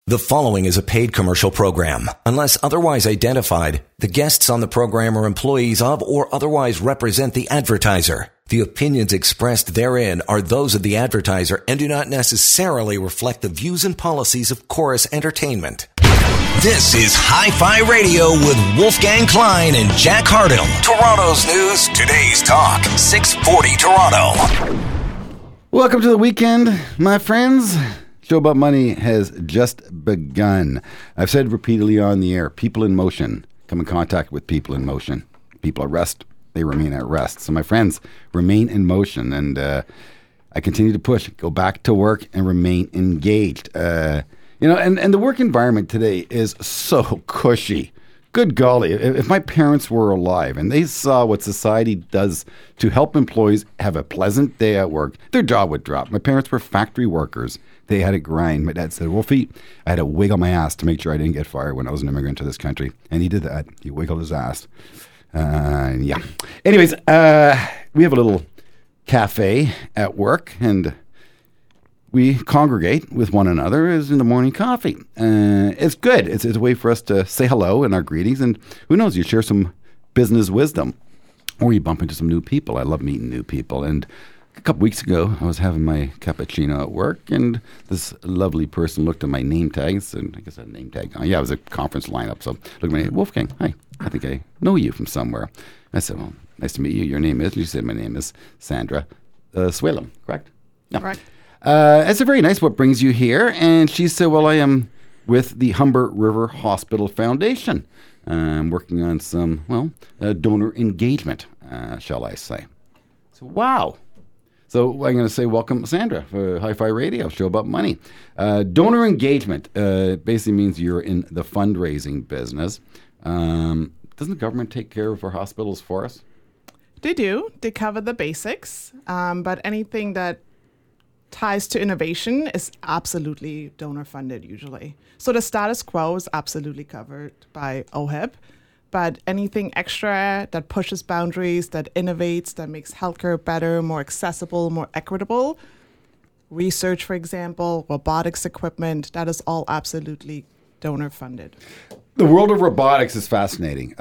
The following is a paid commercial program. Unless otherwise identified, the guests on the program are employees of or otherwise represent the advertiser. The opinions expressed therein are those of the advertiser and do not necessarily reflect the views and policies of Chorus Entertainment. This is Hi-Fi Radio with Wolfgang Klein and Jack Hardell. Toronto's news, today's talk, 640 Toronto. Welcome to the weekend, my friends. Show About Money has just begun. I've said repeatedly on the air, people in motion come in contact with people in motion. People at rest, they remain at rest. So my friends, remain in motion. And I continue to push, go back to work and remain engaged. And the work environment today is so cushy. Good golly, if my parents were alive and they saw what society does to help employees have a pleasant day at work, their jaw would drop. My parents were factory workers. They had to grind. My dad said, Wolfie, I had to wiggle my ass to make sure I didn't get fired when I was an immigrant to this country. And he did that. He wiggled his ass. Yeah. Anyways, we have a little cafe at work and we congregate with one another as in the morning coffee. It's good. It's a way for us to say hello and our greetings. And who knows, you share some business wisdom or you bump into some new people. I love meeting new people. And a couple weeks ago, I was having my cappuccino at work, and this lovely person looked at my name tags, and I guess I had a name tag on. Yeah, it was a conference lineup. So looked at me, Wolfgang, hi, I think I know you from somewhere. I said, well, nice to meet you. Your name is? She said, my name is Sandra Swalem, correct? No. Correct. It's very nice. What brings you here? And she said, well, I am with the Humber River Hospital Foundation. I'm working on some, donor engagement, shall I say. So, wow. So I'm going to say welcome, Sandra, for Hi-Fi Radio, Show About Money. Donor engagement basically means you're in the fundraising business. Doesn't the government take care of our hospitals for us? They do. They cover the basics. But anything that ties to innovation is absolutely donor funded usually. So the status quo is absolutely covered by OHIP. But anything extra that pushes boundaries, that innovates, that makes healthcare better, more accessible, more equitable, research, for example, robotics equipment, that is all absolutely donor funded. The world of robotics is fascinating.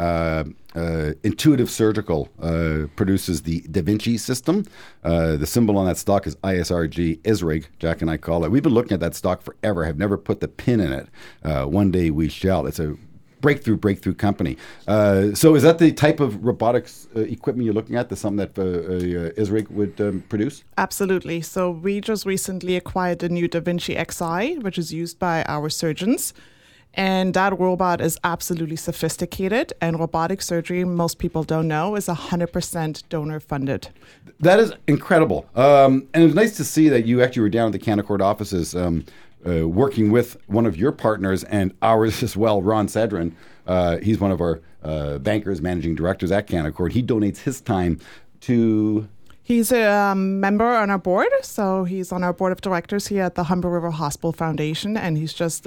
Intuitive Surgical produces the Da Vinci system. The symbol on that stock is ISRG, ISRIG, Jack and I call it. We've been looking at that stock forever, have never put the pin in it. One day we shall. It's a breakthrough company. So is that the type of robotics equipment you're looking at? That's something that ISRIG would produce? Absolutely. So we just recently acquired the new Da Vinci Xi, which is used by our surgeons. And that robot is absolutely sophisticated. And robotic surgery, most people don't know, is 100% donor funded. That is incredible. And it's nice to see that you actually were down at the Canaccord offices working with one of your partners and ours as well, Ron Sedrin. He's one of our bankers, managing directors at Canaccord. He donates his time to... He's a member on our board. So he's on our board of directors here at the Humber River Hospital Foundation. And he's just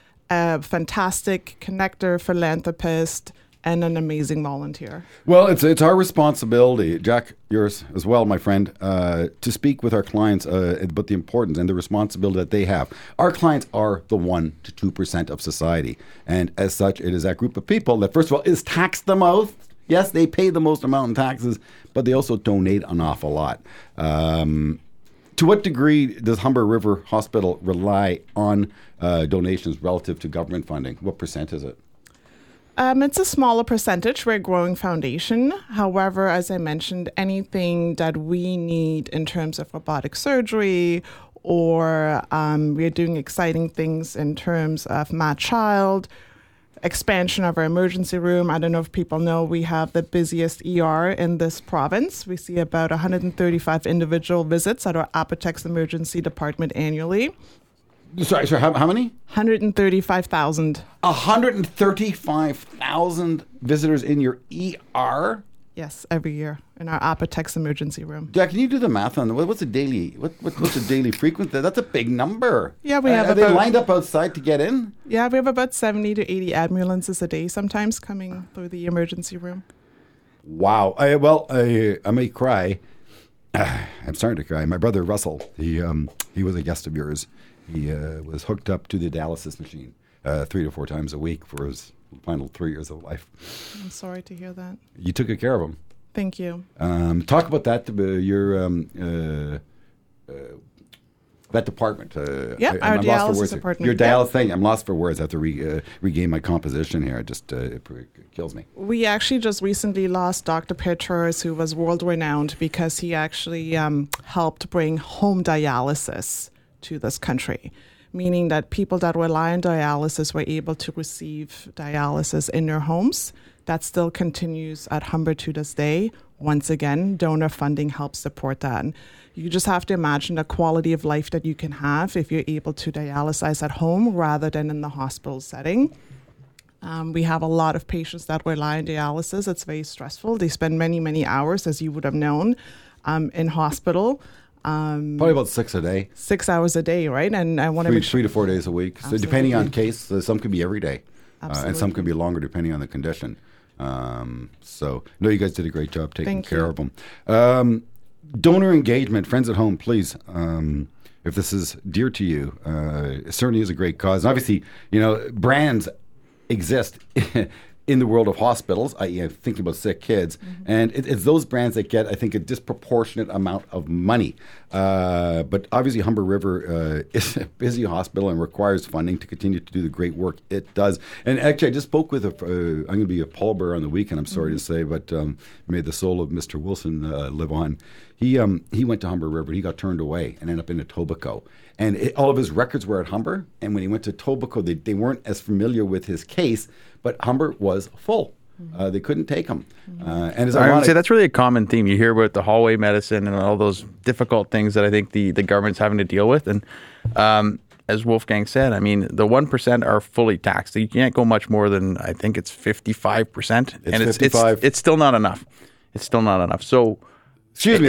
a fantastic connector, philanthropist, and an amazing volunteer. Well, it's our responsibility, Jack, yours as well, my friend, to speak with our clients about the importance and the responsibility that they have. Our clients are the 1% to 2% of society. And as such, it is that group of people that, first of all, is taxed the most. Yes, they pay the most amount in taxes, but they also donate an awful lot. To what degree does Humber River Hospital rely on donations relative to government funding? What percent is it? It's a smaller percentage. We're a growing foundation. However, as I mentioned, anything that we need in terms of robotic surgery or we're doing exciting things in terms of Mad Child, expansion of our emergency room. I don't know if people know we have the busiest ER in this province. We see about 135 individual visits at our Apotex emergency department annually. Sorry, how many? 135,000. 135,000 visitors in your ER? Yes, every year in our Apotex emergency room. Jack, can you do the math on what's a daily frequency? That's a big number. Yeah, we have Are they lined up outside to get in? Yeah, we have about 70 to 80 ambulances a day sometimes coming through the emergency room. Wow. I may cry. I'm starting to cry. My brother Russell, he was a guest of yours He was hooked up to the dialysis machine 3 to 4 times a week for his final 3 years of life. I'm sorry to hear that. You took good care of him. Thank you. Talk about that. That department. Our dialysis department. Your dialysis thing. I'm lost for words. I have to regain my composition here. It just it kills me. We actually just recently lost Dr. Petros, who was world renowned because he actually helped bring home dialysis to this country, meaning that people that rely on dialysis were able to receive dialysis in their homes. That still continues at Humber to this day. Once again, donor funding helps support that. And you just have to imagine the quality of life that you can have if you're able to dialyze at home rather than in the hospital setting. We have a lot of patients that rely on dialysis. It's very stressful. They spend many, many hours, as you would have known, in hospital. Probably about 6 a day. 6 hours a day, right? And I want to make sure 3 to 4 days a week. Absolutely. So depending on case, some could be every day, Absolutely. and some could be longer depending on the condition. So no, you guys did a great job taking care of them. Donor engagement, friends at home, please. If this is dear to you, it certainly is a great cause. And obviously, brands exist in the world of hospitals, i.e. thinking about sick kids. Mm-hmm. And it's those brands that get, I think, a disproportionate amount of money. But obviously Humber River is a busy hospital and requires funding to continue to do the great work it does. And actually, I just spoke with I'm going to be a pallbearer on the weekend, I'm sorry to say, but may the soul of Mr. Wilson live on. He went to Humber River. He got turned away and ended up in Etobicoke. And all of his records were at Humber. And when he went to Etobicoke, they weren't as familiar with his case, but Humber was full. They couldn't take him. And as I would say that's really a common theme. You hear about the hallway medicine and all those difficult things that I think the government's having to deal with. And as Wolfgang said, I mean, the 1% are fully taxed. You can't go much more than, I think it's 55%. And 55. It's still not enough. It's still not enough. So... Excuse me.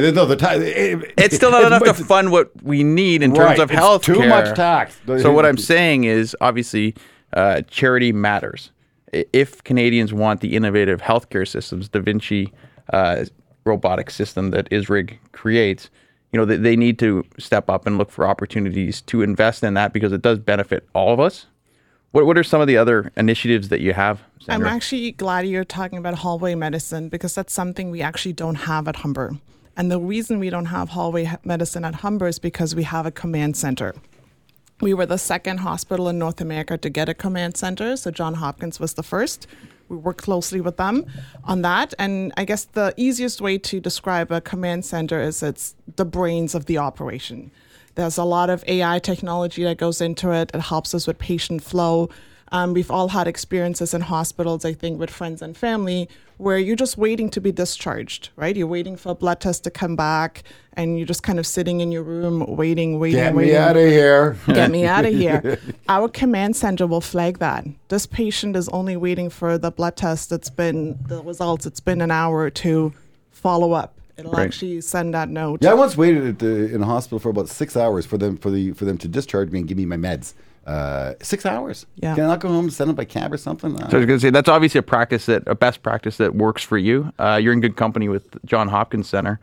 It's still not enough to fund what we need in terms of health care. Too much tax. So what I'm saying is, obviously, charity matters. If Canadians want the innovative healthcare systems, Da Vinci robotic system that ISRIG creates, they need to step up and look for opportunities to invest in that because it does benefit all of us. What are some of the other initiatives that you have, Sandra? I'm actually glad you're talking about hallway medicine because that's something we actually don't have at Humber. And the reason we don't have hallway medicine at Humber is because we have a command center. We were the second hospital in North America to get a command center. So Johns Hopkins was the first. We work closely with them on that. And I guess the easiest way to describe a command center is it's the brains of the operation. There's a lot of AI technology that goes into it. It helps us with patient flow. We've all had experiences in hospitals, I think, with friends and family, where you're just waiting to be discharged, right? You're waiting for a blood test to come back, and you're just kind of sitting in your room waiting. Get me out of here. Get me out of here. Our command center will flag that. This patient is only waiting for the blood test. The results. It's been an hour to follow up. It'll actually send that note. Yeah, I once waited in a hospital for about 6 hours for them to discharge me and give me my meds. 6 hours. Yeah. Can I not go home and send them by cab or something? So I was going to say that's obviously a best practice that works for you. You're in good company with Johns Hopkins Center.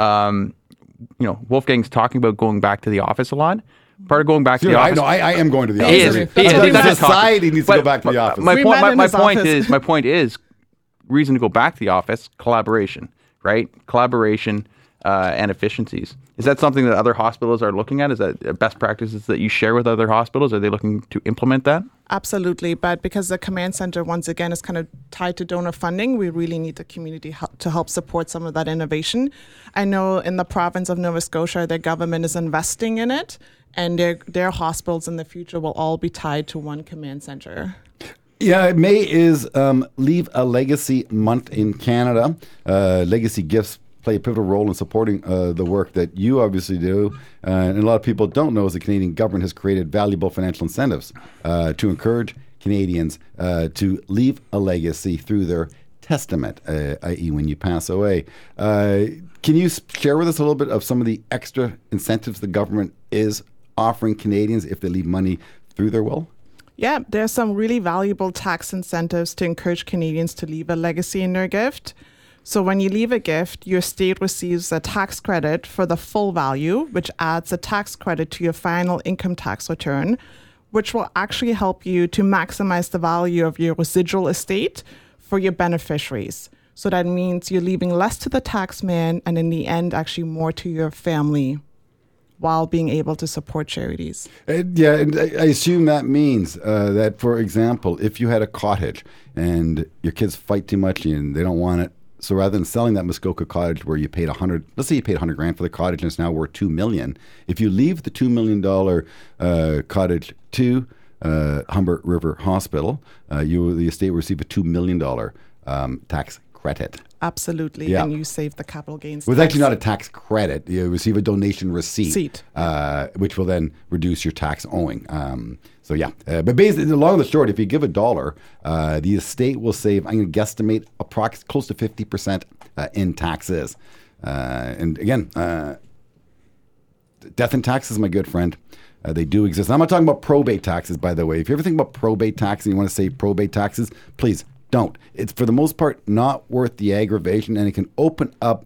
Wolfgang's talking about going back to the office a lot. Part of going back to the office. I am going to the office. Society needs to go back to the office. My point is, reason to go back to the office, collaboration, right? Collaboration and efficiencies. Is that something that other hospitals are looking at? Is that best practices that you share with other hospitals? Are they looking to implement that? Absolutely. But because the command center, once again, is kind of tied to donor funding, we really need the community to help support some of that innovation. I know in the province of Nova Scotia, their government is investing in it, and their hospitals in the future will all be tied to one command center. Yeah, May is Leave a Legacy Month in Canada. Legacy gifts play a pivotal role in supporting the work that you obviously do. And a lot of people don't know is the Canadian government has created valuable financial incentives to encourage Canadians to leave a legacy through their testament, i.e. when you pass away. Can you share with us a little bit of some of the extra incentives the government is offering Canadians if they leave money through their will? Yeah, there's some really valuable tax incentives to encourage Canadians to leave a legacy in their gift. So when you leave a gift, your estate receives a tax credit for the full value, which adds a tax credit to your final income tax return, which will actually help you to maximize the value of your residual estate for your beneficiaries. So that means you're leaving less to the taxman and in the end, actually more to your family while being able to support charities. And I assume that means that, for example, if you had a cottage and your kids fight too much and they don't want it, so rather than selling that Muskoka cottage where you paid let's say you paid $100,000 for the cottage and it's now worth $2 million. If you leave the $2 million cottage to Humbert River Hospital, the estate will receive a $2 million tax credit. Absolutely. Yeah. And you save the capital gains Well, it's tax. actually not a tax credit. You receive a donation receipt, which will then reduce your tax owing. But basically, the long and the short, if you give $1, the estate will save, I'm going to guesstimate, close to 50% in taxes. And again, death and taxes, my good friend. They do exist. And I'm not talking about probate taxes, by the way. If you ever think about probate taxes and you want to save probate taxes, please don't. It's for the most part not worth the aggravation, and it can open up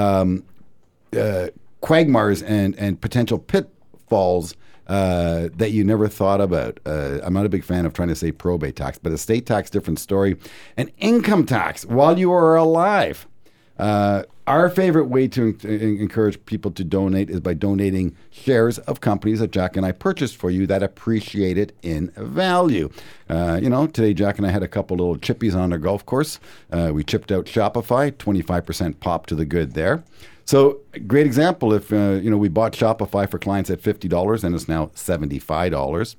quagmires and potential pitfalls that you never thought about. I'm not a big fan of trying to say probate tax, but estate tax, different story. And income tax while you are alive. Our favorite way to encourage people to donate is by donating shares of companies that Jack and I purchased for you that appreciated in value. Today Jack and I had a couple little chippies on our golf course. We chipped out Shopify, 25% pop to the good there. So great example, if we bought Shopify for clients at $50 and it's now $75,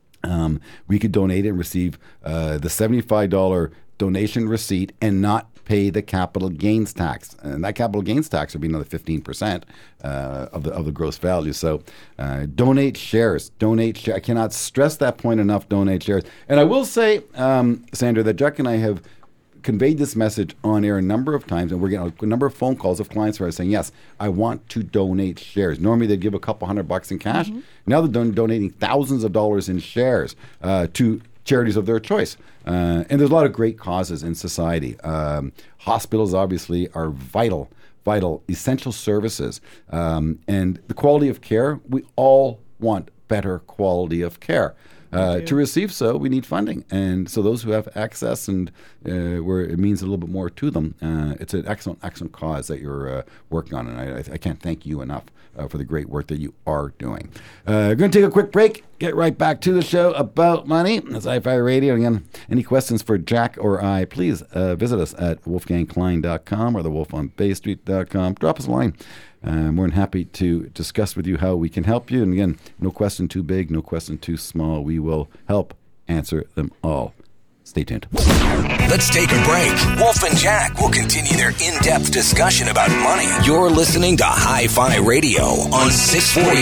we could donate it and receive the $75 donation receipt and not pay the capital gains tax, and that capital gains tax would be another 15% of the gross value. So, donate shares. I cannot stress that point enough. Donate shares. And I will say, Sandra, that Jack and I have conveyed this message on air a number of times, and we're getting a number of phone calls of clients who are saying, "Yes, I want to donate shares." Normally, they'd give a couple $100 in cash. Mm-hmm. Now they're donating thousands of dollars in shares to charities of their choice. And there's a lot of great causes in society. Hospitals obviously are vital, essential services. And the quality of care, we all want better quality of care. To receive so, we need funding. And so those who have access and where it means a little bit more to them, it's an excellent cause that you're working on. And I can't thank you enough for the great work that you are doing. We're going to take a quick break, get right back to the show about money. It's Hi-Fi Radio. Again, any questions for Jack or I, please visit us at wolfgangklein.com or thewolfonbaystreet.com. Drop us a line. More than happy to discuss with you how we can help you. And again, no question too big, no question too small. We will help answer them all. Stay tuned. Let's take a break. Wolf and Jack will continue their in-depth discussion about money. You're listening to Hi-Fi Radio on 640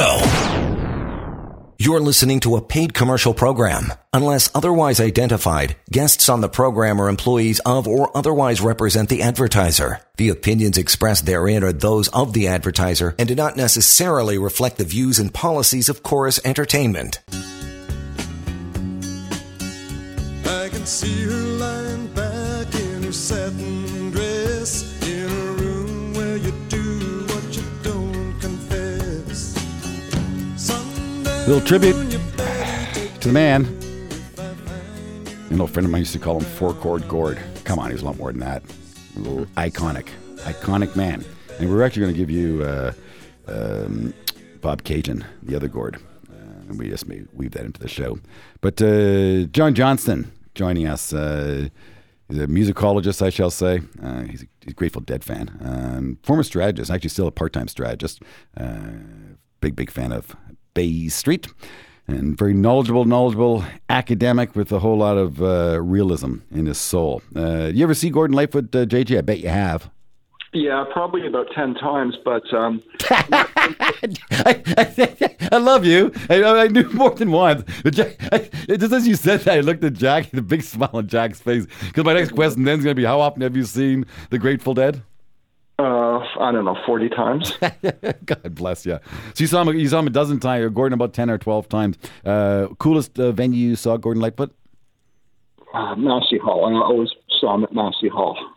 Toronto. You're listening to a paid commercial program. Unless otherwise identified, guests on the program are employees of or otherwise represent the advertiser. The opinions expressed therein are those of the advertiser and do not necessarily reflect the views and policies of Chorus Entertainment. I can see her lying back in her satin dress in a room where you do what you don't confess. Little tribute to the man. An old friend of mine used to call him Four-Chord Gord. Come on, he's a lot more than that. A little iconic man. And we're actually going to give you Bob Cajun, the other Gord. And we just may weave that into the show. But John Johnston joining us. He's a musicologist, I shall say. He's a Grateful Dead fan. Former strategist, actually still a part-time strategist. Big fan of Bay Street. And very knowledgeable academic with a whole lot of realism in his soul. You ever see Gordon Lightfoot, JJ? I bet you have. Yeah, probably about 10 times, but... I love you. I knew more than once. But Jack, just as you said that, I looked at Jack, the big smile on Jack's face. Because my next question then is going to be, how often have you seen The Grateful Dead? I don't know, 40 times. God bless you. So you saw him a dozen times, or Gordon about 10 or 12 times. Coolest venue you saw Gordon Lightfoot? Massey Hall. I always saw him at Massey Hall.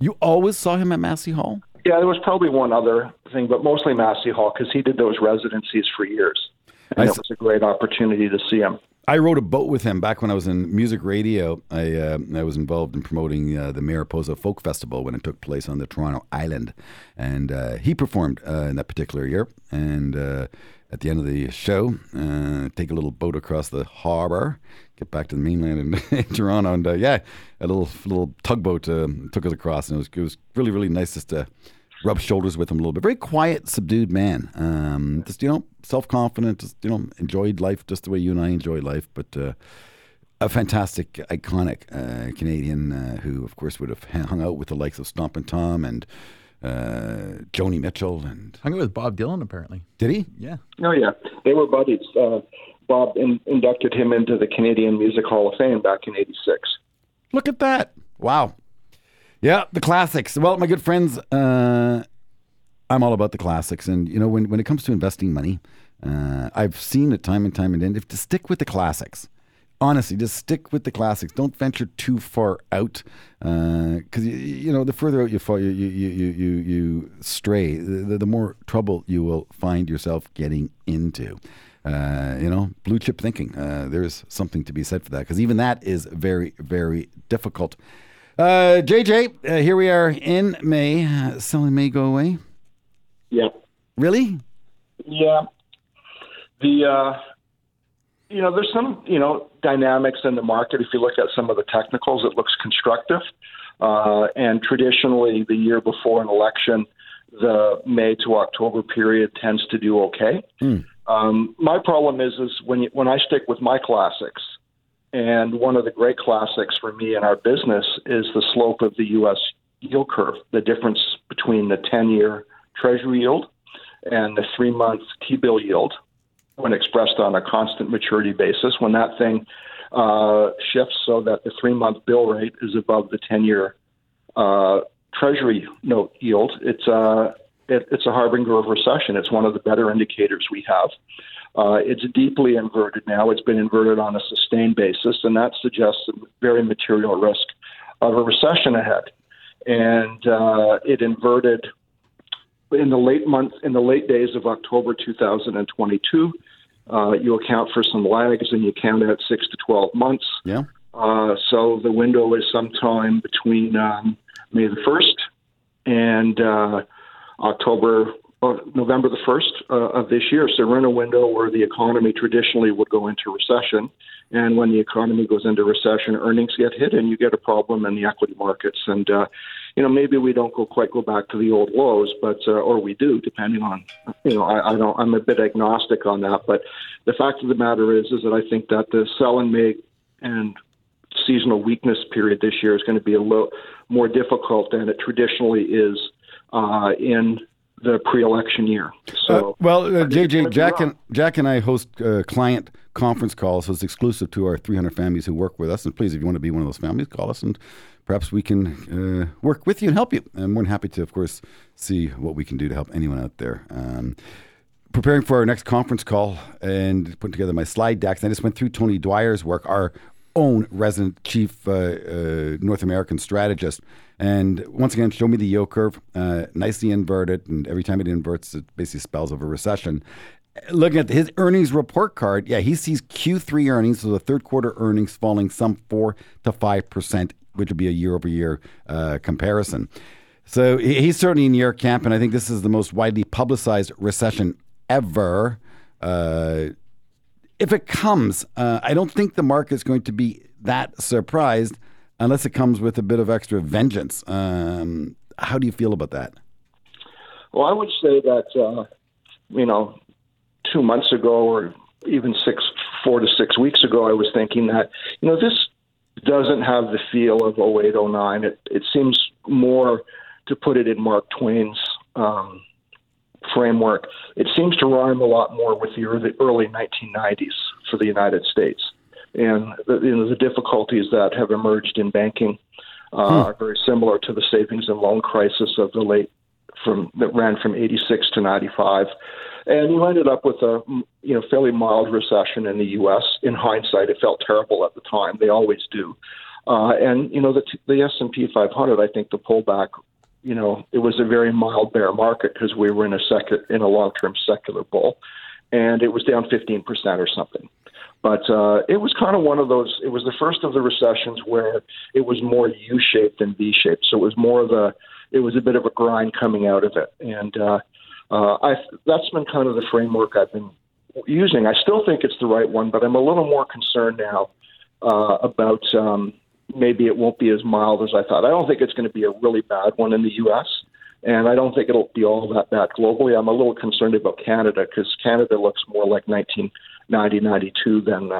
You always saw him at Massey Hall? Yeah, there was probably one other thing, but mostly Massey Hall because he did those residencies for years. And it was a great opportunity to see him. I rode a boat with him back when I was in music radio. I was involved in promoting the Mariposa Folk Festival when it took place on the Toronto Island. And he performed in that particular year. And at the end of the show, take a little boat across the harbor, get back to the mainland in Toronto. And a little tugboat took us across. And it was really, really nice just to rub shoulders with him a little bit. Very quiet, subdued man. Just, self-confident, just, enjoyed life just the way you and I enjoy life. But a fantastic, iconic Canadian who, of course, would have hung out with the likes of Stompin' Tom and Joni Mitchell. And hung out with Bob Dylan, apparently. Did he? Yeah. Oh, yeah. They were buddies. Bob inducted him into the Canadian Music Hall of Fame back in '86. Look at that. Wow. Yeah, the classics. Well, my good friends, I'm all about the classics. And, when it comes to investing money, I've seen it time and time again, to stick with the classics. Honestly, just stick with the classics. Don't venture too far out because, the further out you fall, you stray, the more trouble you will find yourself getting into. Blue chip thinking. There's something to be said for that because even that is very, very difficult. JJ, here we are in May. Selling May go away? Yeah. Really? Yeah. There's some, dynamics in the market. If you look at some of the technicals, it looks constructive. And traditionally, the year before an election, the May to October period tends to do okay. My problem is when I stick with my classics, and one of the great classics for me in our business is the slope of the U.S. yield curve, the difference between the 10-year Treasury yield and the 3-month T-bill yield when expressed on a constant maturity basis. When that thing shifts so that the 3-month bill rate is above the 10-year Treasury note yield, it's a harbinger of recession. It's one of the better indicators we have. It's deeply inverted now. It's been inverted on a sustained basis, and that suggests a very material risk of a recession ahead. And it inverted in the late days of October 2022. You account for some lags, and you count out 6 to 12 months. Yeah. So the window is sometime between May the 1st and November the 1st of this year. So we're in a window where the economy traditionally would go into recession. And when the economy goes into recession, earnings get hit and you get a problem in the equity markets. And, maybe we don't go back to the old lows, but, or we do, depending on, I'm a bit agnostic on that. But the fact of the matter is that I think that the sell in May and seasonal weakness period this year is going to be a little more difficult than it traditionally is in the pre-election year. So, JJ, Jack and I host client conference calls, so it's exclusive to our 300 families who work with us. And please, if you want to be one of those families, call us and perhaps we can work with you and help you. I'm more than happy to, of course, see what we can do to help anyone out there. Preparing for our next conference call and putting together my slide decks, I just went through Tony Dwyer's work, our own resident chief North American strategist. And once again, show me the yield curve, nicely inverted. And every time it inverts, it basically spells of a recession. Looking at his earnings report card, he sees Q3 earnings, so the third quarter earnings falling some 4 to 5%, which would be a year-over-year comparison. So he's certainly in your camp, and I think this is the most widely publicized recession ever. If it comes, I don't think the market's going to be that surprised unless it comes with a bit of extra vengeance. How do you feel about that? Well, I would say that, 2 months ago or even 4 to 6 weeks ago, I was thinking that, this doesn't have the feel of 08, 09. It seems more, to put it in Mark Twain's framework, it seems to rhyme a lot more with the early 1990s for the United States. And the difficulties that have emerged in banking are very similar to the savings and loan crisis of that ran from 86 to 95. And you ended up with a fairly mild recession in the U.S. In hindsight, it felt terrible at the time. They always do. And the S&P 500, I think the pullback, it was a very mild bear market because we were in a long-term secular bull, and it was down 15% or something. But it was kind of one of those. It was the first of the recessions where it was more U-shaped than V-shaped. So it was it was a bit of a grind coming out of it, and that's been kind of the framework I've been using. I still think it's the right one, but I'm a little more concerned now about maybe it won't be as mild as I thought. I don't think it's going to be a really bad one in the U.S., and I don't think it'll be all that bad globally. I'm a little concerned about Canada because Canada looks more like 1990-92 than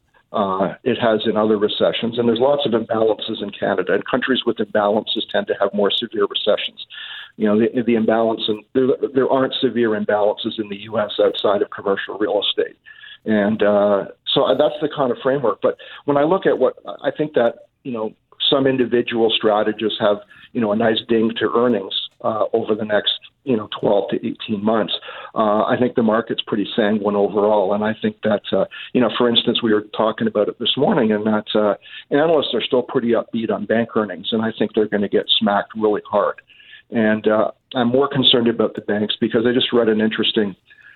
it has in other recessions. And there's lots of imbalances in Canada, and countries with imbalances tend to have more severe recessions. The imbalance, and there aren't severe imbalances in the U.S. outside of commercial real estate. And so that's the kind of framework. But when I look at what I think that, some individual strategists have, a nice ding to earnings over the next, 12 to 18 months. I think the market's pretty sanguine overall. And I think that, for instance, we were talking about it this morning, and that analysts are still pretty upbeat on bank earnings. And I think they're going to get smacked really hard. And I'm more concerned about the banks because I just read an interesting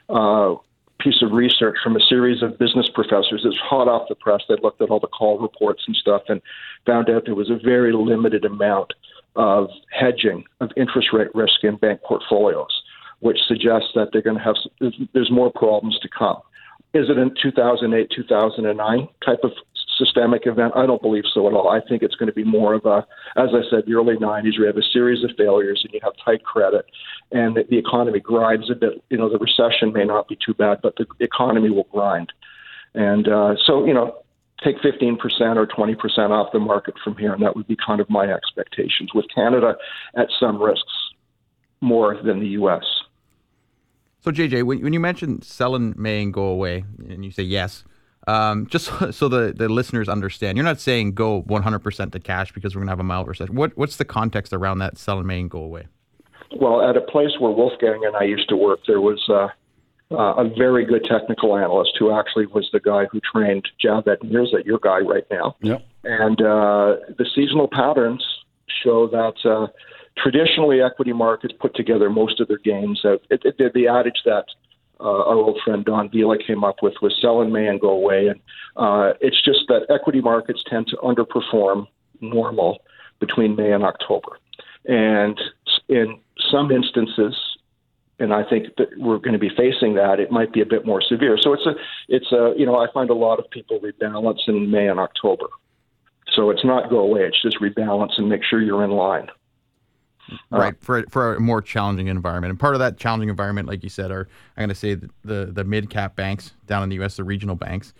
piece of research from a series of business professors. It's hot off the press. They looked at all the call reports and stuff and found out there was a very limited amount of hedging of interest rate risk in bank portfolios, which suggests that they're going to have, there's more problems to come. Is it a 2008, 2009 type of systemic event? I don't believe so at all. I think it's going to be more of a, as I said, the early 90s, where you have a series of failures and you have tight credit and the economy grinds a bit. The recession may not be too bad, but the economy will grind. And take 15% or 20% off the market from here, and that would be kind of my expectations, with Canada at some risks more than the U.S. So, JJ, when you mentioned sell in May and go away, and you say yes, just so the listeners understand, you're not saying go 100% to cash because we're going to have a mild recession. What's the context around that sell in May and go away? Well, at a place where Wolfgang and I used to work, there was a very good technical analyst who actually was the guy who trained Javed Mirza, your guy right now. Yep. And the seasonal patterns show that traditionally equity markets put together most of their gains. The adage that our old friend Don Vila came up with was sell in May and go away. And it's just that equity markets tend to underperform normal between May and October. And in some instances, and I think that we're going to be facing that, it might be a bit more severe. So I find a lot of people rebalance in May and October. So it's not go away, it's just rebalance and make sure you're in line. Right, for a more challenging environment. And part of that challenging environment, like you said, are, I'm going to say, the mid-cap banks down in the U.S., the regional banks.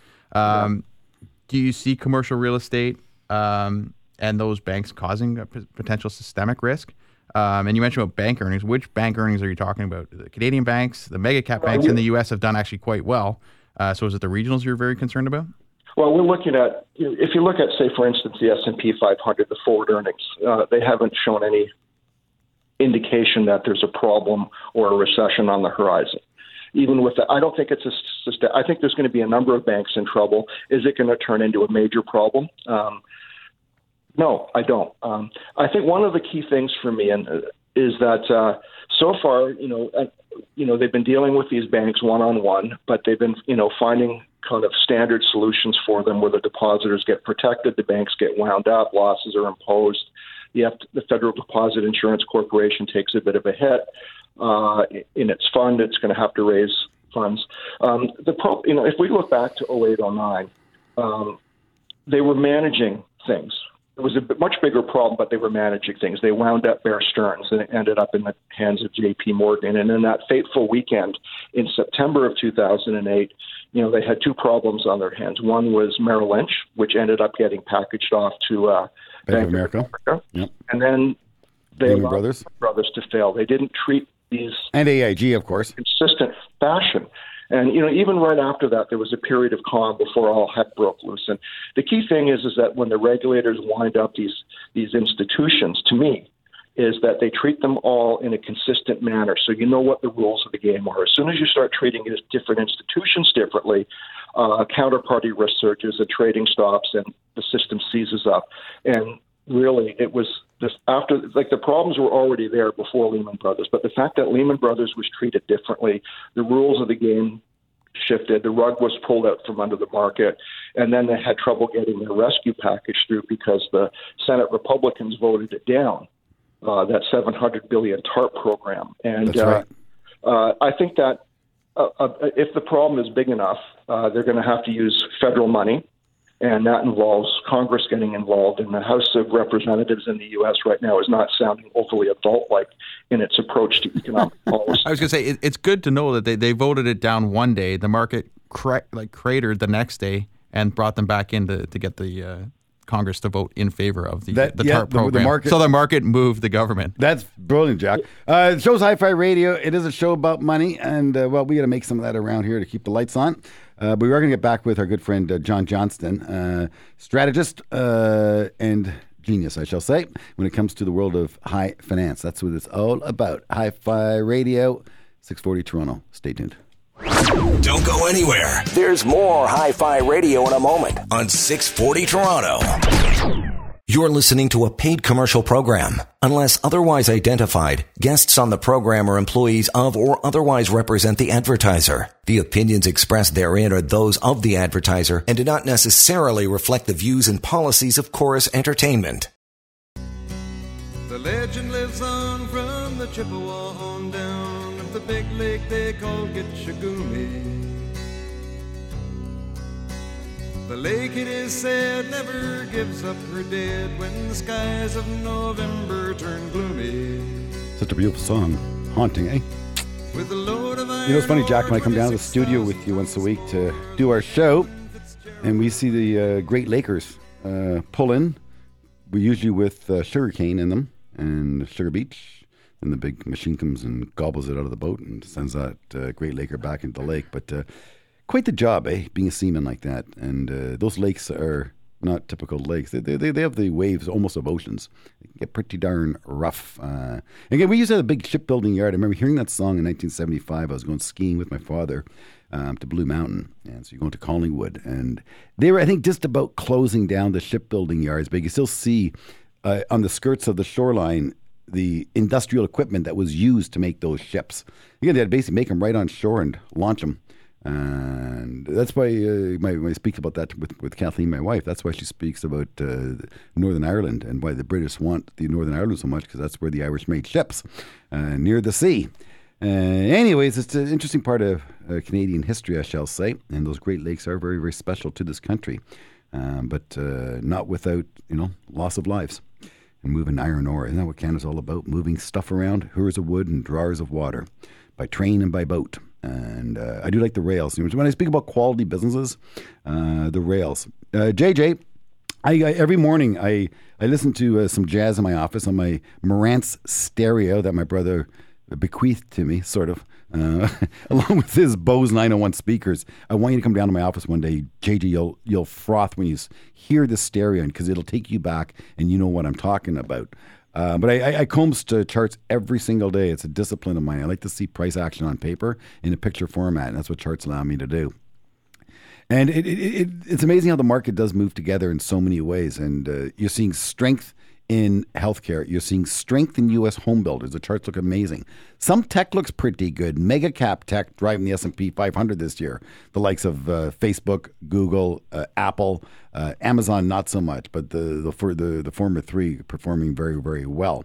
Do you see commercial real estate and those banks causing a potential systemic risk? And you mentioned about bank earnings. Which bank earnings are you talking about? The Canadian banks, the mega-cap banks in the U.S. have done actually quite well. So is it the regionals you're very concerned about? Well, we're looking at, if you look at, say, for instance, the S&P 500, the forward earnings, they haven't shown any indication that there's a problem or a recession on the horizon. Even with that, I don't think it's I think there's going to be a number of banks in trouble. Is it going to turn into a major problem? No, I don't. I think one of the key things for me is that so far, they've been dealing with these banks one-on-one, but they've been, finding kind of standard solutions for them where the depositors get protected, the banks get wound up, losses are imposed. The Federal Deposit Insurance Corporation takes a bit of a hit in its fund. It's going to have to raise funds. If we look back to 08, 09, they were managing things. It was a much bigger problem, but they were managing things. They wound up Bear Stearns and it ended up in the hands of J.P. Morgan. And in that fateful weekend in September of 2008, they had two problems on their hands. One was Merrill Lynch, which ended up getting packaged off to Bank of America. Yep. And then they allowed brothers to fail. They didn't treat these... And AIG, of course. ...consistent fashion. And, even right after that, there was a period of calm before all heck broke loose. And the key thing is that when the regulators wind up these institutions, to me, is that they treat them all in a consistent manner. So you know what the rules of the game are. As soon as you start treating it as different institutions differently, counterparty risk surges and trading stops, and the system seizes up. And really, it was just after, like, the problems were already there before Lehman Brothers, but the fact that Lehman Brothers was treated differently, the rules of the game shifted, the rug was pulled out from under the market, and then they had trouble getting their rescue package through because the Senate Republicans voted it down, that $700 billion TARP program. And That's right. I think that if the problem is big enough, they're going to have to use federal money, and that involves Congress getting involved. And the House of Representatives in the U.S. right now is not sounding overly adult-like in its approach to economic policy. I was going to say, it's good to know that they voted it down one day. The market cratered the next day and brought them back in to get the Congress to vote in favor of the TARP program. So the market moved the government. That's brilliant, Jack. The show's Hi-Fi Radio. It is a show about money, and, well, we got to make some of that around here to keep the lights on. But we are going to get back with our good friend John Johnston, strategist and genius, I shall say, when it comes to the world of high finance. That's what it's all about. Hi-Fi Radio, 640 Toronto. Stay tuned. Don't go anywhere. There's more Hi-Fi Radio in a moment on 640 Toronto. You're listening to a paid commercial program. Unless otherwise identified, guests on the program are employees of or otherwise represent the advertiser. The opinions expressed therein are those of the advertiser and do not necessarily reflect the views and policies of Chorus Entertainment. The legend lives on from the Chippewa on down of the big lake they call Gitchagumi. The lake, it is said, never gives up her dead when the skies of November turn gloomy. Such a beautiful song. Haunting, eh? With a load of iron, You know, it's funny, Jack, when I come down to the studio with you once a week to do our show, and we see the Great Lakers pull in. We usually with sugarcane in them and Sugar Beach, and the big machine comes and gobbles it out of the boat and sends that Great Laker back into the lake. But quite the job, eh, being a seaman like that. And those lakes are not typical lakes. They have the waves almost of oceans. They can get pretty darn rough. Again, we used to have a big shipbuilding yard. I remember hearing that song in 1975. I was going skiing with my father to Blue Mountain. And so you're going to Collingwood. And they were, I think, just about closing down the shipbuilding yards. But you can still see on the skirts of the shoreline the industrial equipment that was used to make those ships. Again, they had to basically make them right on shore and launch them. And that's why when I speak about that with Kathleen, my wife, that's why she speaks about Northern Ireland and why the British want the Northern Ireland so much, because that's where the Irish made ships, near the sea. Anyways, it's an interesting part of Canadian history, I shall say, and those Great Lakes are very, very special to this country, but not without, loss of lives. And moving iron ore, isn't that what Canada's all about? Moving stuff around, hewers of wood and drawers of water, by train and by boat. And I do like the rails. When I speak about quality businesses, the rails. JJ, every morning I listen to some jazz in my office on my Marantz stereo that my brother bequeathed to me, sort of, along with his Bose 901 speakers. I want you to come down to my office one day, JJ. You'll froth when you hear the stereo, because it'll take you back, and you know what I'm talking about. But I combs to charts every single day. It's a discipline of mine. I like to see price action on paper in a picture format, and that's what charts allow me to do. And it's amazing how the market does move together in so many ways. And you're seeing strength in healthcare. You're seeing strength in U.S. home builders. The charts look amazing. Some tech looks pretty good. Mega cap tech driving the S&P 500 this year. The likes of Facebook, Google, Apple, Amazon, not so much, but the former three performing very, very well.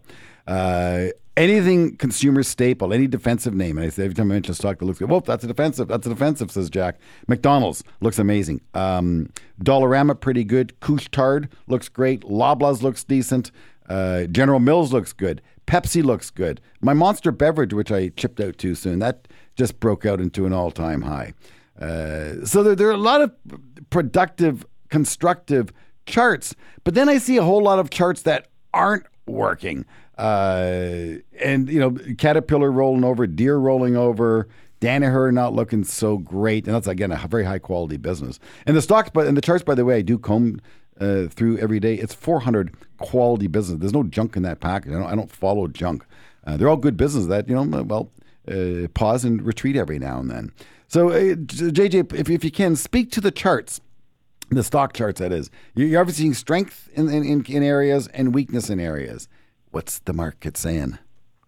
Anything consumer staple, any defensive name. And I say every time I mention a stock that looks good, whoa, that's a defensive, says Jack. McDonald's looks amazing. Dollarama, pretty good. Couche-Tard looks great. Loblaws looks decent. General Mills looks good. Pepsi looks good. My Monster beverage, which I chipped out too soon, that just broke out into an all-time high. So there are a lot of productive, constructive charts, but then I see a whole lot of charts that aren't working. And Caterpillar rolling over, Deere rolling over, Danaher not looking so great, and that's again a very high quality business. And the stocks, and the charts, by the way, I do comb through every day. It's 400 quality business. There's no junk in that package. I don't follow junk. They're all good business that, pause and retreat every now and then. So, JJ, if you can, speak to the charts, the stock charts, that is. You're obviously seeing strength in areas and weakness in areas. What's the market saying?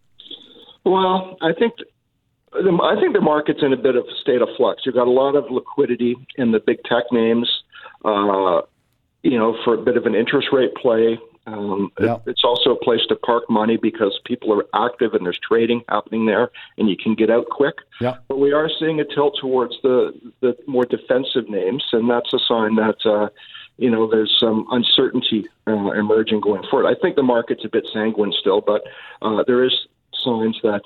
Well, I think the market's in a bit of a state of flux. You've got a lot of liquidity in the big tech names, for a bit of an interest rate play. It's also a place to park money because people are active and there's trading happening there, and you can get out quick. Yeah. But we are seeing a tilt towards the more defensive names, and that's a sign that there's some uncertainty emerging going forward. I think the market's a bit sanguine still, but there is signs that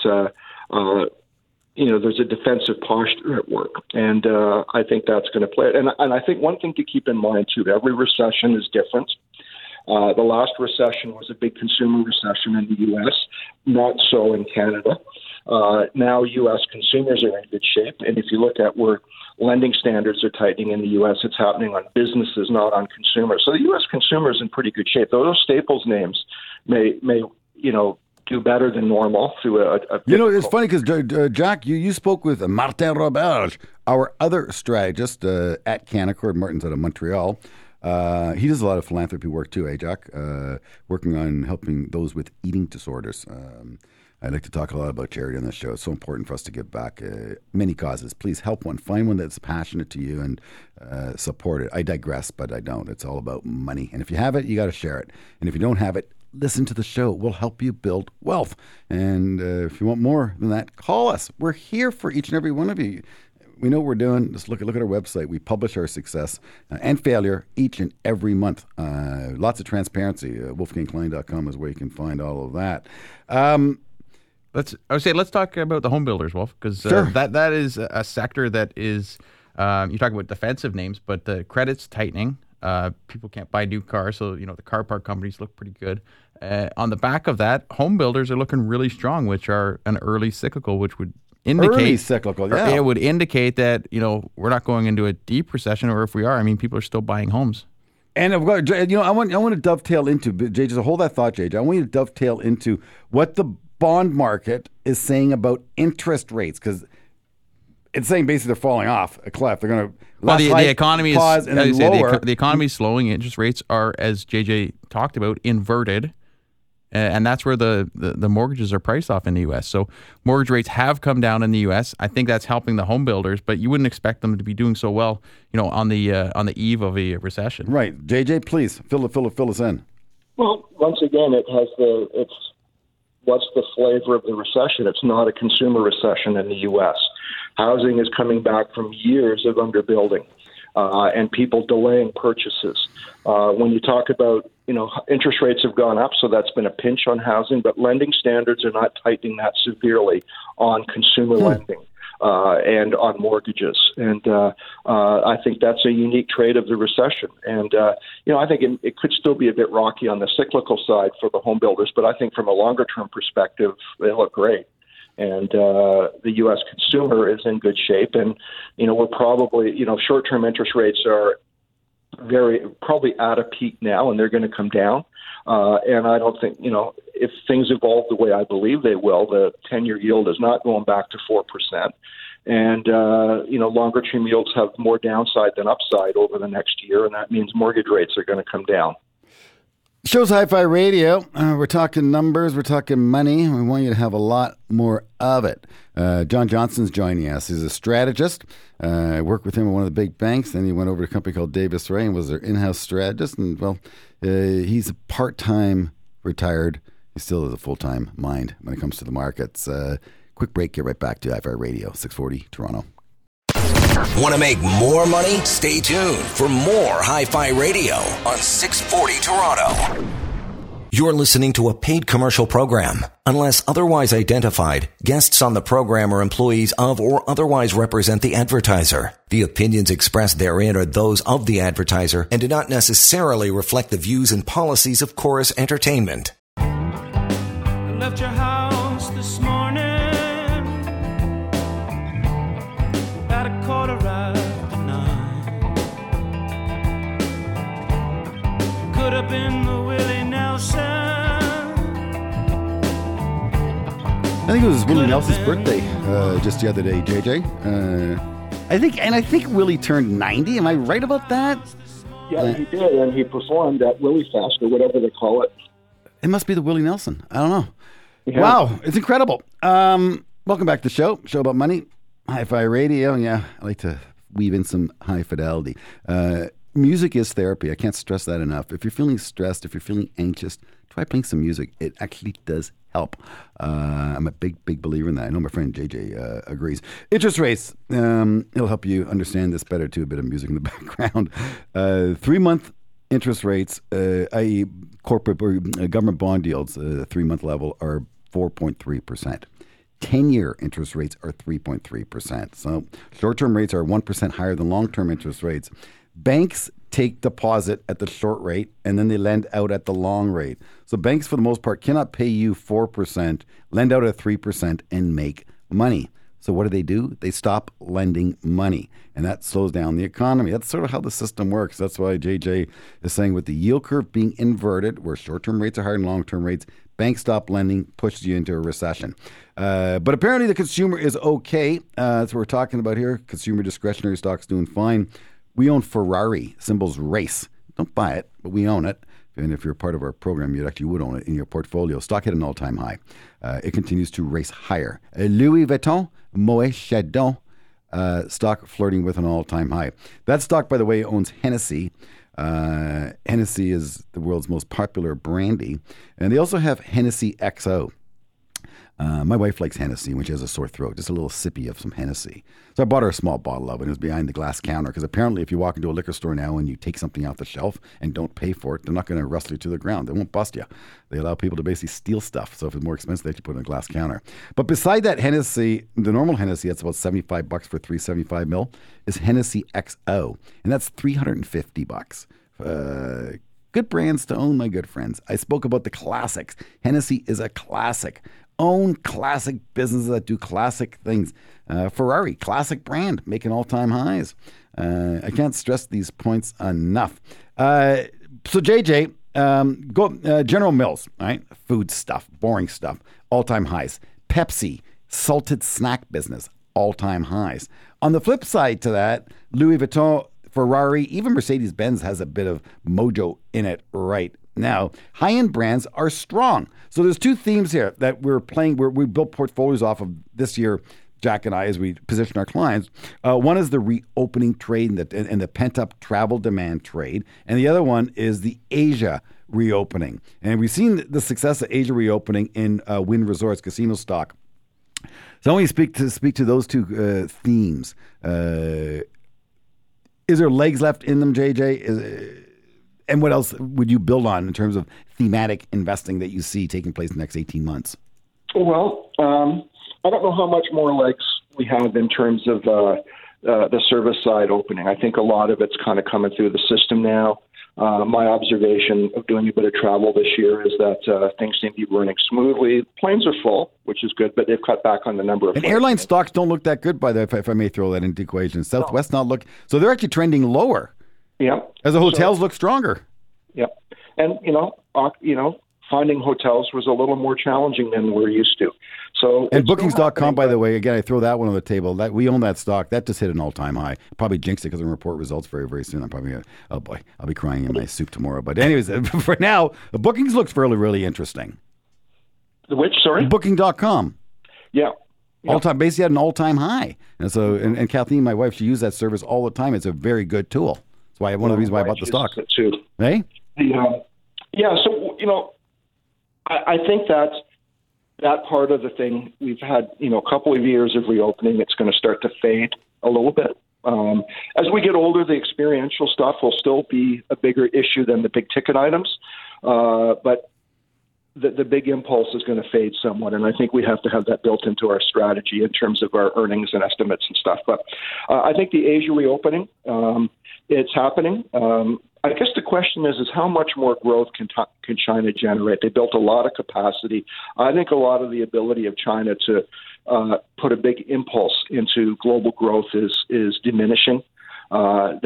there's a defensive posture at work, and I think that's going to play it. And I think one thing to keep in mind too: every recession is different. The last recession was a big consumer recession in the U.S., not so in Canada. Now U.S. consumers are in good shape, and if you look at where lending standards are tightening in the U.S., it's happening on businesses, not on consumers. So the U.S. consumer is in pretty good shape. Those staples names may do better than normal through a it's funny because, Jack, you spoke with Martin Roberge, our other strategist at Canaccord. Martin's out of Montreal. He does a lot of philanthropy work too, Jack? Working on helping those with eating disorders. I like to talk a lot about charity on this show. It's so important for us to give back many causes. Please help one. Find one that's passionate to you and support it. I digress, but I don't. It's all about money. And if you have it, you got to share it. And if you don't have it, listen to the show. We'll help you build wealth. And if you want more than that, call us. We're here for each and every one of you. We know what we're doing. Just look at our website. We publish our success and failure each and every month. Lots of transparency. WolfgangKlein.com is where you can find all of that. Let's talk about the home builders, Wolf, because sure. that is a sector that is, you talk about defensive names, but the credit's tightening. People can't buy new cars, so the car park companies look pretty good. On the back of that, home builders are looking really strong, which are an early cyclical, which would indicate early cyclical, yeah. It would indicate that we're not going into a deep recession, or if we are, people are still buying homes. And I've got, I want to dovetail into, JJ, just hold that thought, JJ. I want you to dovetail into what the bond market is saying about interest rates, because it's saying basically they're falling off a cliff. They're going to the economy is pause and then lower. The economy is slowing. Interest rates are, as JJ talked about, inverted. And that's where the mortgages are priced off in the U.S. So mortgage rates have come down in the U.S. I think that's helping the home builders, but you wouldn't expect them to be doing so well, on the eve of a recession. Right, JJ, please fill us in. Well, once again, what's the flavor of the recession? It's not a consumer recession in the U.S. Housing is coming back from years of underbuilding and people delaying purchases. When you talk about, interest rates have gone up, so that's been a pinch on housing, but lending standards are not tightening that severely on consumer lending and on mortgages. And I think that's a unique trait of the recession. And, I think it could still be a bit rocky on the cyclical side for the home builders, but I think from a longer-term perspective, they look great. And the U.S. consumer is in good shape. And, we're probably, short-term interest rates are probably at a peak now, and they're going to come down. And I don't think, if things evolve the way I believe they will, the 10-year yield is not going back to 4%. And, longer-term yields have more downside than upside over the next year, and that means mortgage rates are going to come down. Show's Hi-Fi Radio. We're talking numbers. We're talking money. We want you to have a lot more of it. John Johnson's joining us. He's a strategist. I worked with him at one of the big banks. Then he went over to a company called Davis Ray and was their in-house strategist. And, he's a part-time retired. He still has a full-time mind when it comes to the markets. Quick break. Get right back to Hi-Fi Radio, 640 Toronto. Want to make more money? Stay tuned for more Hi-Fi Radio on 640 Toronto. You're listening to a paid commercial program. Unless otherwise identified, guests on the program are employees of or otherwise represent the advertiser. The opinions expressed therein are those of the advertiser and do not necessarily reflect the views and policies of Chorus Entertainment. I left your house this morning at 9:15. could have been the Willie Nelson. I think it was Willie Nelson's birthday just the other day, JJ. I think Willie turned 90. Am I right about that? Yeah, he did, and he performed at Willie Fest or whatever they call it. It must be the Willie Nelson. I don't know. Yeah. Wow, it's incredible. Welcome back to the show about money. Hi-Fi Radio. Yeah, I like to weave in some high fidelity. Music is therapy. I can't stress that enough. If you're feeling stressed, if you're feeling anxious, try playing some music. It actually does help. I'm a big believer in that. I know my friend JJ agrees. Interest rates. It'll help you understand this better too. A bit of music in the background. 3-month interest rates, i.e. corporate or government bond yields, 3-month level are 4.3%. 10-year interest rates are 3.3%. So short-term rates are 1% higher than long-term interest rates. Banks take deposit at the short rate and then they lend out at the long rate. So banks, for the most part, cannot pay you 4%, lend out at 3%, and make money. So what do? They stop lending money, and that slows down the economy. That's sort of how the system works. That's why JJ is saying with the yield curve being inverted, where short-term rates are higher than long-term rates, banks stop lending, pushes you into a recession. But apparently the consumer is okay. That's what we're talking about here. Consumer discretionary stocks doing fine. We own Ferrari, symbols race. Don't buy it, but we own it. And if you're part of our program, you actually would own it in your portfolio. Stock hit an all-time high. It continues to race higher. Louis Vuitton, Moet Chandon, stock flirting with an all-time high. That stock, by the way, owns Hennessy. Hennessy is the world's most popular brandy. And they also have Hennessy XO. My wife likes Hennessy when she has a sore throat, just a little sippy of some Hennessy. So I bought her a small bottle of it. It was behind the glass counter because apparently if you walk into a liquor store now and you take something off the shelf and don't pay for it, they're not going to rustle you to the ground. They won't bust you. They allow people to basically steal stuff. So if it's more expensive, they have to put it on a glass counter. But beside that Hennessy, the normal Hennessy, that's about $75 for 375 ml, is Hennessy XO. And that's $350. Good brands to own, my good friends. I spoke about the classics. Hennessy is a classic. Own classic businesses that do classic things. Ferrari, classic brand, making all-time highs. I can't stress these points enough. So JJ, General Mills, right? Food stuff, boring stuff, all-time highs. Pepsi, salted snack business, all-time highs. On the flip side to that, Louis Vuitton, Ferrari, even Mercedes-Benz has a bit of mojo in it right now. High-end brands are strong. So there's two themes here that we're playing, where we built portfolios off of this year, Jack and I, as we position our clients. One is the reopening trade and the pent-up travel demand trade. And the other one is the Asia reopening. And we've seen the success of Asia reopening in Wynn Resorts casino stock. So I want you to speak to those two themes. Is there legs left in them, JJ? And what else would you build on in terms of thematic investing that you see taking place in the next 18 months? Well, I don't know how much more legs we have in terms of the service side opening. I think a lot of it's kind of coming through the system now. My observation of doing a bit of travel this year is that things seem to be running smoothly. Planes are full, which is good, but they've cut back on the number of. And airline stocks don't look that good, by the way, if I may throw that into the equation. Southwest not look, so they're actually trending lower. Yeah. As the hotels look stronger. Yeah. And, finding hotels was a little more challenging than we're used to. So and Bookings.com, by the way, again, I throw that one on the table. That we own that stock. That just hit an all-time high. Probably jinxed it because I'm going to report results very, very soon. I'm probably oh boy, I'll be crying in my soup tomorrow. But anyways, for now, Bookings looks fairly, really interesting. Which, sorry? Booking.com. Yeah. All-time, basically had an all-time high. And so, and Kathleen, my wife, she uses that service all the time. It's a very good tool. That's why one of the reasons why I bought the stock. Too. Hey? Yeah, so, I think that part of the thing, we've had, a couple of years of reopening. It's going to start to fade a little bit. As we get older, the experiential stuff will still be a bigger issue than the big ticket items. But the big impulse is going to fade somewhat. And I think we have to have that built into our strategy in terms of our earnings and estimates and stuff. But I think the Asia reopening, it's happening. I guess the question is how much more growth can China generate? They built a lot of capacity. I think a lot of the ability of China to put a big impulse into global growth is diminishing.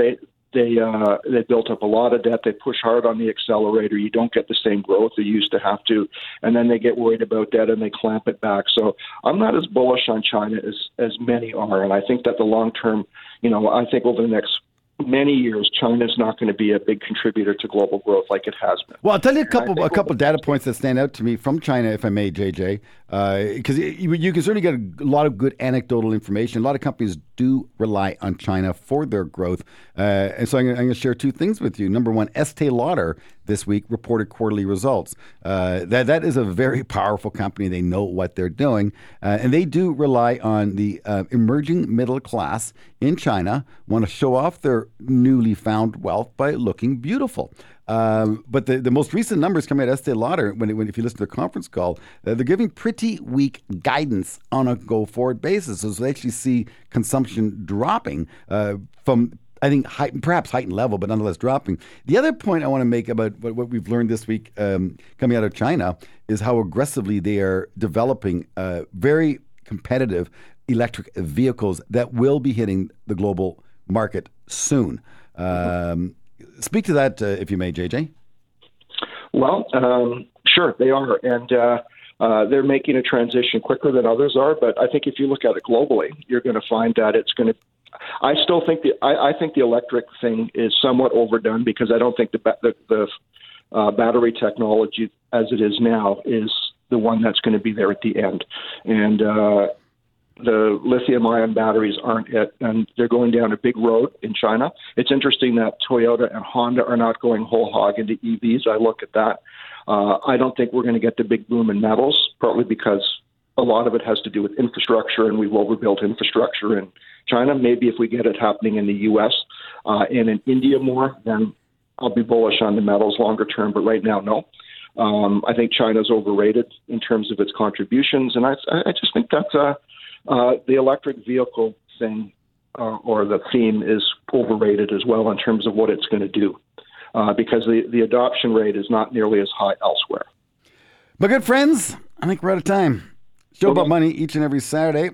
They built up a lot of debt. They push hard on the accelerator. You don't get the same growth you used to have to, and then they get worried about debt and they clamp it back. So I'm not as bullish on China as many are, and I think that the long term, I think over the next many years, China's not going to be a big contributor to global growth like it has been. Well, I'll tell you a couple data points that stand out to me from China, if I may, JJ, because you can certainly get a lot of good anecdotal information. A lot of companies do rely on China for their growth. And so I'm going to share two things with you. Number one, Estée Lauder this week reported quarterly results. That is a very powerful company. They know what they're doing. And they do rely on the emerging middle class in China, want to show off their newly found wealth by looking beautiful. But the most recent numbers coming out of Estée Lauder, if you listen to their conference call, they're giving pretty weak guidance on a go-forward basis. So they actually see consumption dropping from, I think, perhaps heightened level, but nonetheless dropping. The other point I want to make about what we've learned this week coming out of China is how aggressively they are developing very competitive electric vehicles that will be hitting the global market soon. Speak to that, if you may, JJ. Well, sure, they are. And they're making a transition quicker than others are. But I think if you look at it globally, you're going to find that it's going to – I still think I think the electric thing is somewhat overdone because I don't think the battery technology as it is now is the one that's going to be there at the end. And the lithium-ion batteries aren't it, and they're going down a big road in China. It's interesting that Toyota and Honda are not going whole hog into EVs. I look at that. I don't think we're going to get the big boom in metals, partly because a lot of it has to do with infrastructure, and we've overbuilt infrastructure in China. Maybe if we get it happening in the U.S. And in India more, then I'll be bullish on the metals longer term, but right now, no. I think China's overrated in terms of its contributions, and I just think that the electric vehicle thing or the theme is overrated as well in terms of what it's going to do because the adoption rate is not nearly as high elsewhere. My good friends, I think we're out of time. Show About Money each and every Saturday.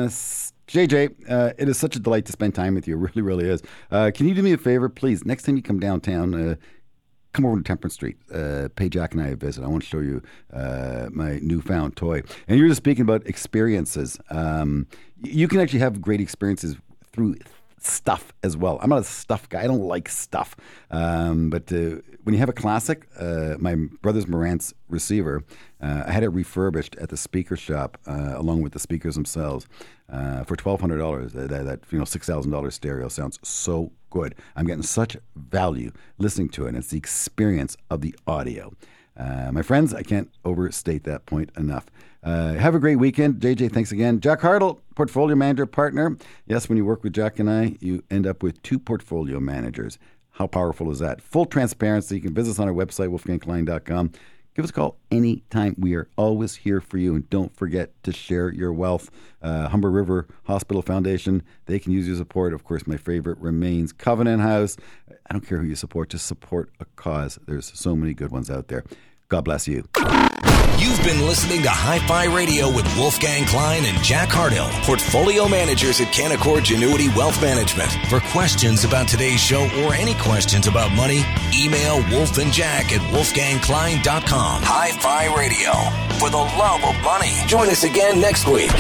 JJ, it is such a delight to spend time with you. It really, really is. Can you do me a favor, please? Next time you come downtown, come over to Temperance Street. Pay Jack and I a visit. I want to show you my newfound toy. And you're just speaking about experiences. You can actually have great experiences through stuff as well. I'm not a stuff guy. I don't like stuff. But when you have a classic, my brother's Marantz receiver, I had it refurbished at the speaker shop along with the speakers themselves for $1,200. That $6,000 stereo sounds so good. I'm getting such value listening to it, and it's the experience of the audio. My friends, I can't overstate that point enough. Have a great weekend. JJ, thanks again. Jack Hartle, portfolio manager partner. Yes, when you work with Jack and I, you end up with two portfolio managers. How powerful is that? Full transparency. You can visit us on our website, wolfgangklein.com. Give us a call anytime. We are always here for you. And don't forget to share your wealth. Humber River Hospital Foundation, they can use your support. Of course, my favorite remains Covenant House. I don't care who you support. Just support a cause. There's so many good ones out there. God bless you. You've been listening to Hi-Fi Radio with Wolfgang Klein and Jack Hardill, portfolio managers at Canaccord Genuity Wealth Management. For questions about today's show or any questions about money, email Wolf and Jack at wolfgangklein.com. Hi-Fi Radio, for the love of money. Join us again next week.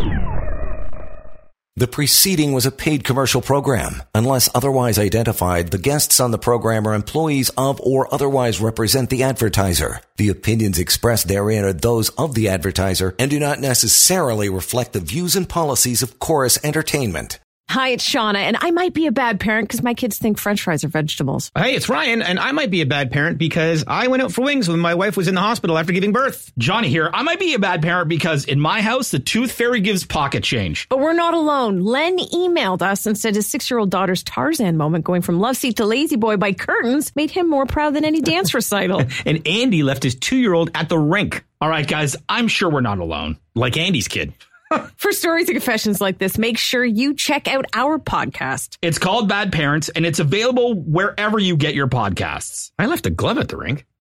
The preceding was a paid commercial program. Unless otherwise identified, the guests on the program are employees of or otherwise represent the advertiser. The opinions expressed therein are those of the advertiser and do not necessarily reflect the views and policies of Chorus Entertainment. Hi, it's Shauna, and I might be a bad parent because my kids think French fries are vegetables. Hey, it's Ryan, and I might be a bad parent because I went out for wings when my wife was in the hospital after giving birth. Johnny here. I might be a bad parent because in my house, the tooth fairy gives pocket change. But we're not alone. Len emailed us and said his 6-year-old daughter's Tarzan moment going from love seat to lazy boy by curtains made him more proud than any dance recital. And Andy left his 2-year-old at the rink. All right, guys, I'm sure we're not alone. Like Andy's kid. For stories and confessions like this, make sure you check out our podcast. It's called Bad Parents, and it's available wherever you get your podcasts. I left a glove at the rink.